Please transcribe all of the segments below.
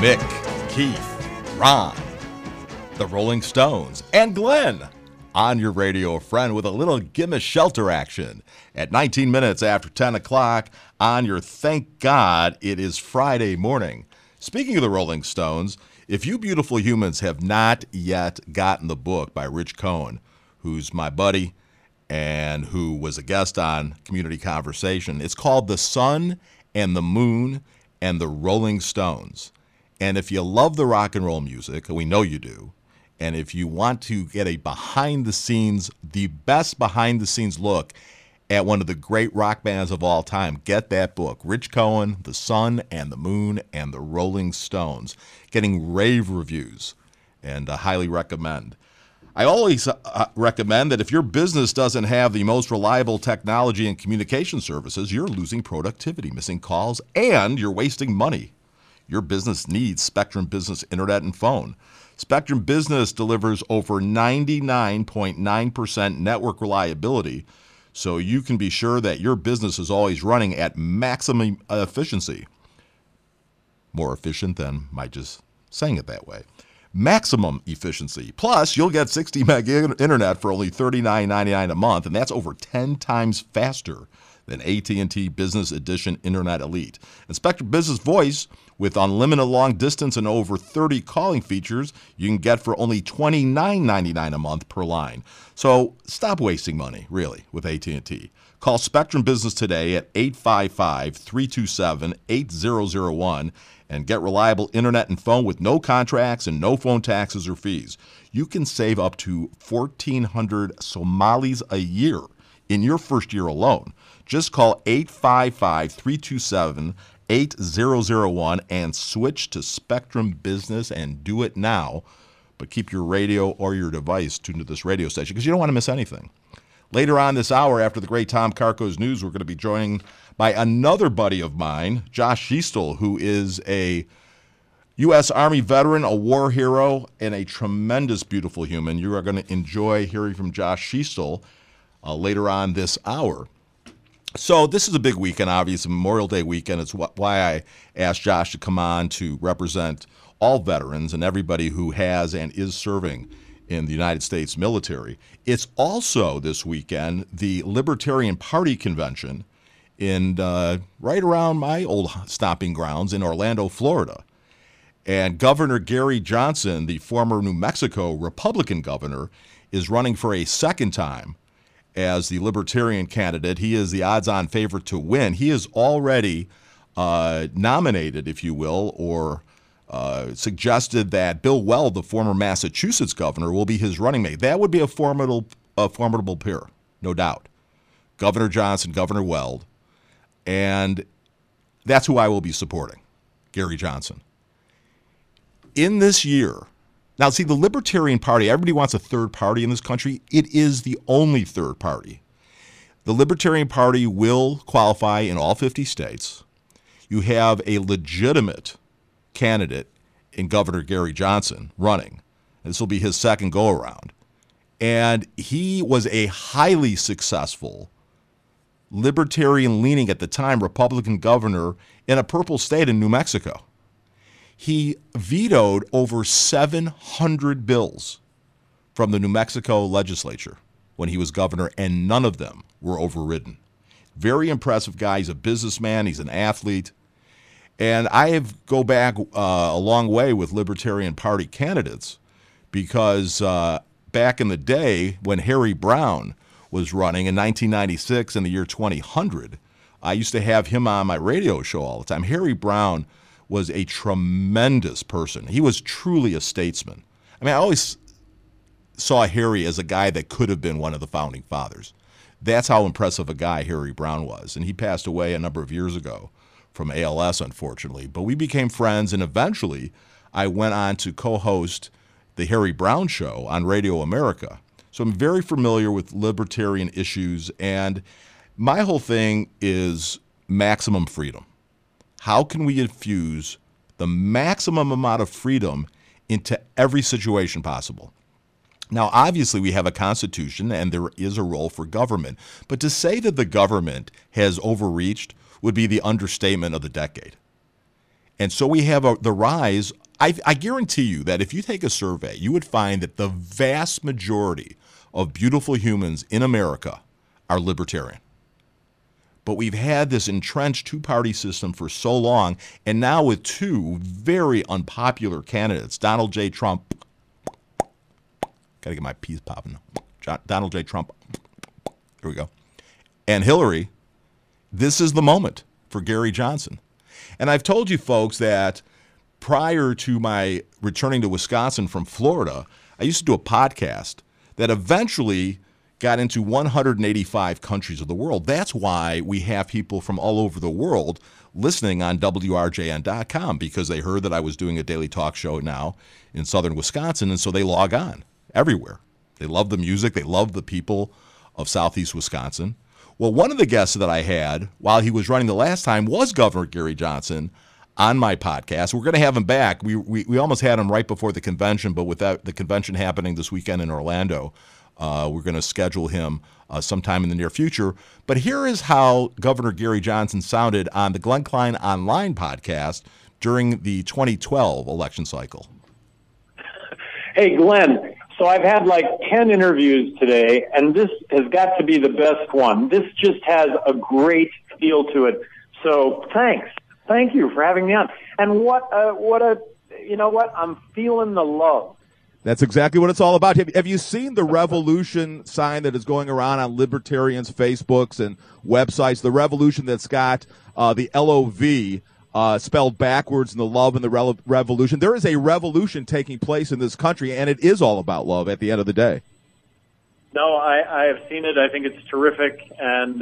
Mick, Keith, Ron, the Rolling Stones, and Glenn on your radio friend with a little Gimme Shelter action at 19 minutes after 10 o'clock on your Thank God It Is Friday morning. Speaking of the Rolling Stones, if you beautiful humans have not yet gotten the book by Rich Cohen, who's my buddy and who was a guest on Community Conversation, it's called The Sun and the Moon and the Rolling Stones. And if you love the rock and roll music, and we know you do, and if you want to get a behind-the-scenes, the best behind-the-scenes look at one of the great rock bands of all time, get that book, Rich Cohen, The Sun and the Moon and the Rolling Stones, getting rave reviews, and I highly recommend. I always recommend that if your business doesn't have the most reliable technology and communication services, you're losing productivity, missing calls, and you're wasting money. Your business needs Spectrum Business Internet and Phone. Spectrum Business delivers over 99.9% network reliability, so you can be sure that your business is always running at maximum efficiency. More efficient than my just saying it that way. Maximum efficiency. Plus, you'll get 60 meg internet for only $39.99 a month, and that's over 10 times faster than AT&T Business Edition Internet Elite. And Spectrum Business Voice, with unlimited long distance and over 30 calling features, you can get for only $29.99 a month per line. So stop wasting money, really, with AT&T. Call Spectrum Business today at 855-327-8001 and get reliable internet and phone with no contracts and no phone taxes or fees. You can save up to 1,400 Somalis a year in your first year alone. Just call 855-327-8001 and switch to Spectrum Business and do it now. But keep your radio or your device tuned to this radio station because you don't want to miss anything. Later on this hour, after the great Tom Karko's news, we're going to be joined by another buddy of mine, Josh Schiestel, who is a U.S. Army veteran, a war hero, and a tremendous, beautiful human. You are going to enjoy hearing from Josh Schiestel later on this hour. So this is a big weekend, obviously, Memorial Day weekend. It's why I asked Josh to come on to represent all veterans and everybody who has and is serving in the United States military. It's also this weekend the Libertarian Party Convention in right around my old stomping grounds in Orlando, Florida. And Governor Gary Johnson, the former New Mexico Republican governor, is running for a second time as the Libertarian candidate. He is the odds-on favorite to win. He is already nominated, if you will, or suggested that Bill Weld, the former Massachusetts governor, will be his running mate. That would be a formidable pair, no doubt. Governor Johnson, Governor Weld, and that's who I will be supporting, Gary Johnson. In this year, now see, the Libertarian Party, everybody wants a third party in this country. It is the only third party. The Libertarian Party will qualify in all 50 states. You have a legitimate candidate in Governor Gary Johnson running. This will be his second go-around. And he was a highly successful libertarian-leaning, at the time, Republican governor in a purple state in New Mexico. He vetoed over 700 bills from the New Mexico legislature when he was governor, and none of them were overridden. Very impressive guy. He's a businessman. He's an athlete. And I go back a long way with Libertarian Party candidates because back in the day when Harry Brown was running in 1996 in the year 2000, I used to have him on my radio show all the time. Harry Brown was a tremendous person. He was truly a statesman. I mean, I always saw Harry as a guy that could have been one of the founding fathers. That's how impressive a guy Harry Brown was. And he passed away a number of years ago from ALS, unfortunately. But we became friends, and eventually I went on to co-host the Harry Brown Show on Radio America. So I'm very familiar with libertarian issues, and my whole thing is maximum freedom. How can we infuse the maximum amount of freedom into every situation possible? Now, obviously, we have a constitution, and there is a role for government. But to say that the government has overreached would be the understatement of the decade. And so we have the rise. I guarantee you that if you take a survey, you would find that the vast majority of beautiful humans in America are libertarian. But we've had this entrenched two-party system for so long, and now with two very unpopular candidates, Donald J. Trump, got to get my peas popping, Donald J. Trump, there we go, and Hillary, this is the moment for Gary Johnson. And I've told you folks that prior to my returning to Wisconsin from Florida, I used to do a podcast that eventually got into 185 countries of the world. That's why we have people from all over the world listening on WRJN.com, because they heard that I was doing a daily talk show now in southern Wisconsin, and so they log on everywhere. They love the music. They love the people of southeast Wisconsin. Well, one of the guests that I had while he was running the last time was Governor Gary Johnson on my podcast. We're going to have him back. We almost had him right before the convention, but without the convention happening this weekend in Orlando, we're going to schedule him sometime in the near future. But here is how Governor Gary Johnson sounded on the Glenn Klein Online podcast during the 2012 election cycle. Hey, Glenn. So I've had like 10 interviews today, and this has got to be the best one. This just has a great feel to it. So thanks. Thank you for having me on. And you know what? I'm feeling the love. That's exactly what it's all about. Have you seen the revolution sign that is going around on libertarians' Facebooks and websites? The revolution that's got the LOV spelled backwards in the love and the revolution. There is a revolution taking place in this country, and it is all about love at the end of the day. No, I have seen it. I think it's terrific, and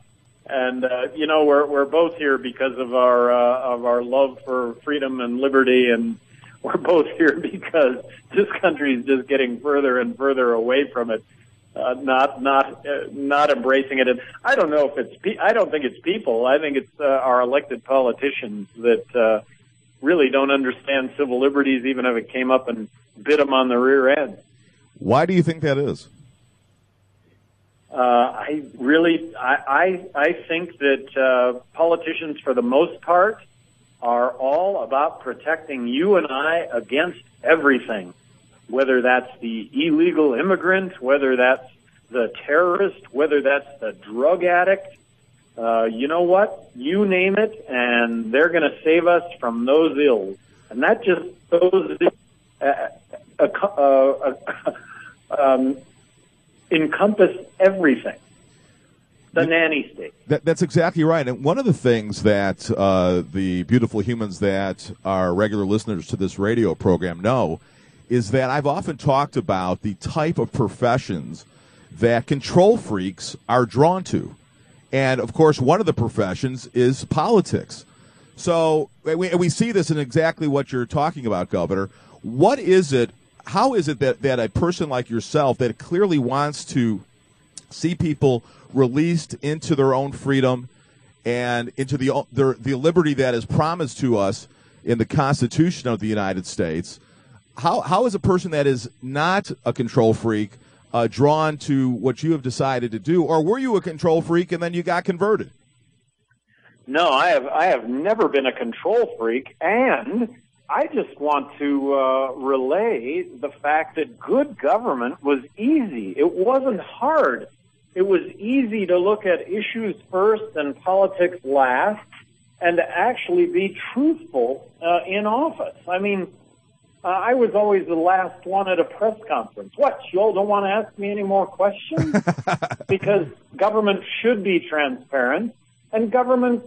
you know, we're both here because of our love for freedom and liberty, and we're both here because this country is just getting further and further away from it, not embracing it. And I don't know if I don't think it's people. I think it's our elected politicians that really don't understand civil liberties, even if it came up and bit them on the rear end. Why do you think that is? I think that politicians, for the most part, are all about protecting you and I against everything, whether that's the illegal immigrant, whether that's the terrorist, whether that's the drug addict. You know what? You name it, and they're going to save us from those ills. And that just encompass everything. The nanny state. That's exactly right. And one of the things that the beautiful humans that are regular listeners to this radio program know is that I've often talked about the type of professions that control freaks are drawn to. And, of course, one of the professions is politics. So we see this in exactly what you're talking about, Governor. What is it, how is it that a person like yourself that clearly wants to see people released into their own freedom and into the liberty that is promised to us in the Constitution of the United States, how is a person that is not a control freak drawn to what you have decided to do? Or were you a control freak and then you got converted? No, I have never been a control freak, and I just want to relay the fact that good government was easy. It wasn't hard. It was easy to look at issues first and politics last, and to actually be truthful in office. I mean, I was always the last one at a press conference. What, you all don't want to ask me any more questions? Because government should be transparent, and government,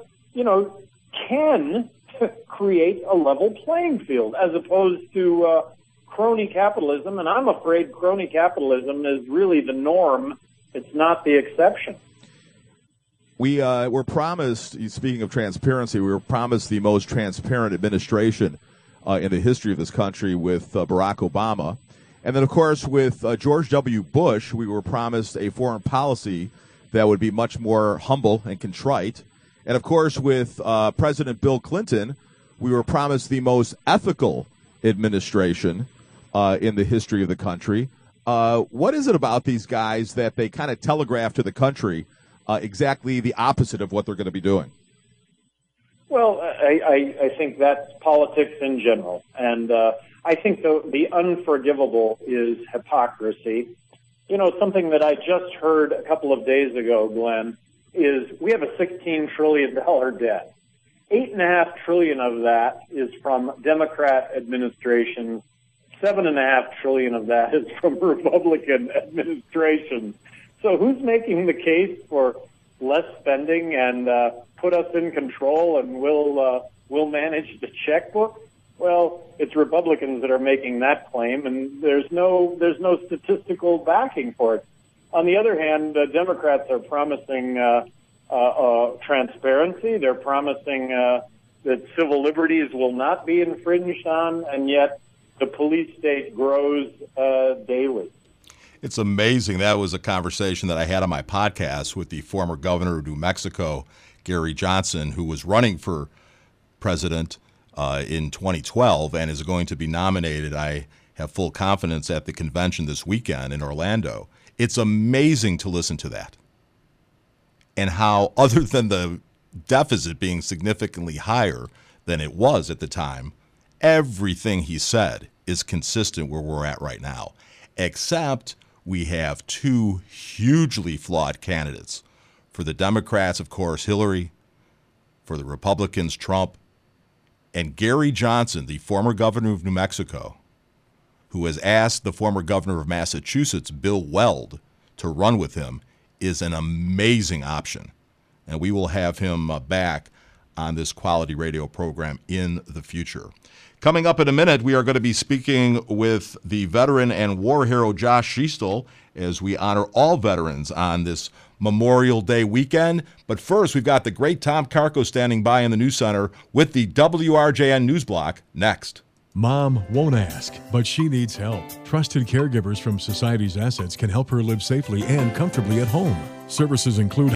can create a level playing field as opposed to crony capitalism. And I'm afraid crony capitalism is really the norm. It's not the exception. We were promised, speaking of transparency, we were promised the most transparent administration in the history of this country with Barack Obama. And then, of course, with George W. Bush, we were promised a foreign policy that would be much more humble and contrite. And, of course, with President Bill Clinton, we were promised the most ethical administration in the history of the country. What is it about these guys that they kind of telegraph to the country exactly the opposite of what they're going to be doing? Well, I think that's politics in general. And I think the unforgivable is hypocrisy. You know, something that I just heard a couple of days ago, Glenn, is we have a $16 trillion debt. $8.5 trillion of that is from Democrat administrations. $7.5 trillion of that is from Republican administrations. So who's making the case for less spending and put us in control and we'll manage the checkbook? Well, it's Republicans that are making that claim, and there's no statistical backing for it. On the other hand, Democrats are promising transparency. They're promising that civil liberties will not be infringed on, and yet the police state grows daily. It's amazing. That was a conversation that I had on my podcast with the former governor of New Mexico, Gary Johnson, who was running for president in 2012 and is going to be nominated, I have full confidence, at the convention this weekend in Orlando. It's amazing to listen to that and how, other than the deficit being significantly higher than it was at the time, everything he said is consistent where we're at right now, except we have two hugely flawed candidates. For the Democrats, of course, Hillary. For the Republicans, Trump. And Gary Johnson, the former governor of New Mexico, who has asked the former governor of Massachusetts, Bill Weld, to run with him, is an amazing option. And we will have him back on this quality radio program in the future. Coming up in a minute, we are going to be speaking with the veteran and war hero Josh Schiestel as we honor all veterans on this Memorial Day weekend. But first, we've got the great Tom Carco standing by in the News Center with the WRJN News Block next. Mom won't ask, but she needs help. Trusted caregivers from Society's Assets can help her live safely and comfortably at home. Services include